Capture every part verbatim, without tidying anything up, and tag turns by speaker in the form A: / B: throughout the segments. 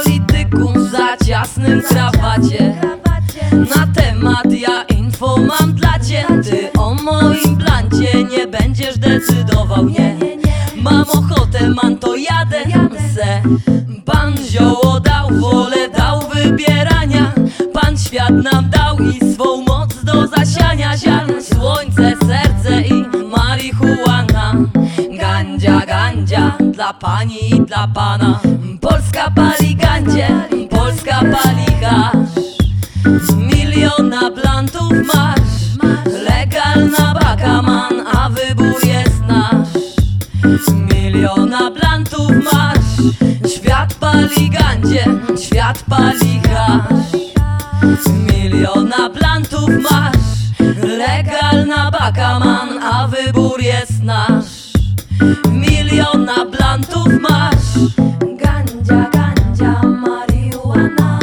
A: polityków za ciasnym krawacie. Na temat ja info mam dla cię. Ty o moim blancie nie będziesz decydował, nie. Mam ochotę, man, to jadę se. Pan zioło dał, wolę dał wybierania. Pan świat nam dał i swą moc do zasiania ziarn. Słońce, serce i marihuana. Gandzia, gandzia dla pani i dla pana. Polska pali gandzie, Polska pali hasz. Miliona blantów masz, legalna baka, man, a wybór jest nasz. Miliona blantów masz, świat pali gandzie, świat pali hasz. Miliona blantów masz, legalna baka, man, a wybór jest nasz. Miliona blantów masz, gandzia, gandzia, marihuana.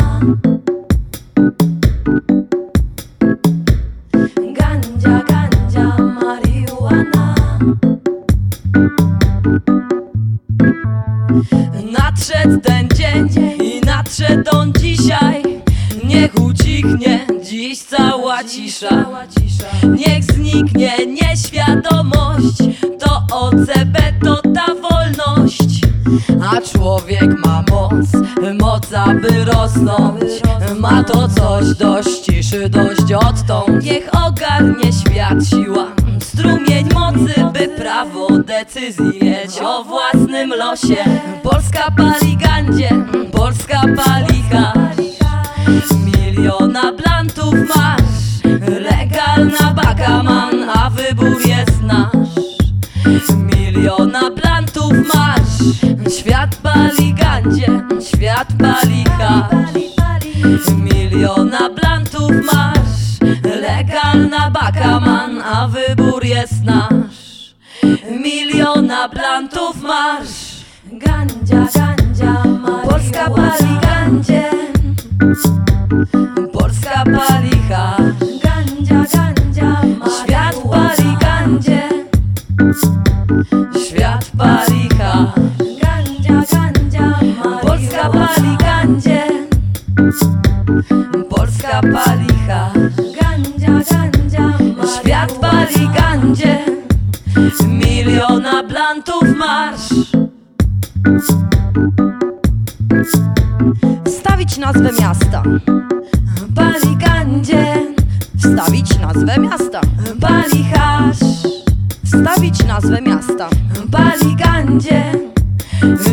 A: Gandzia, gandzia, marihuana. Nadszedł ten dzień i nadszedł on dzisiaj. Niech ucichnie dziś cała cisza. Niech zniknie nieświadomość. To O C B, to ta wolność. A człowiek ma moc, moc aby rosnąć. Ma to coś dość ciszy, dość odtąd. Niech ogarnie świat siła, strumień mocy, by prawo decyzji mieć o własnym losie. Polska pali gandzie, Polska pali hasz. Miliona blantów masz, legalna baka, man, a wybór jest nasz. Miliona blantów masz, świat pali gandzie, świat pali hasz. Miliona blantów masz, legalna baka, man, a wybór jest nasz. Miliona blantów masz, gandzia, gandzia, marihuana. Polska pali gandzie, Polska pali hasz. Gandzia, gandzia, marihuana. Świat pali gandzie, świat pali hasz. Gandzia, gandzia, marihuana. Polska pali gandzie, Polska pali hasz. Gandzia, gandzia, marihuana. Świat pali gandzie, miliona blantów masz. Wstawić nazwę miasta, pali gandzie. Wstawić nazwę miasta, pali hasz. Wstawić nazwę miasta, pali gandzie.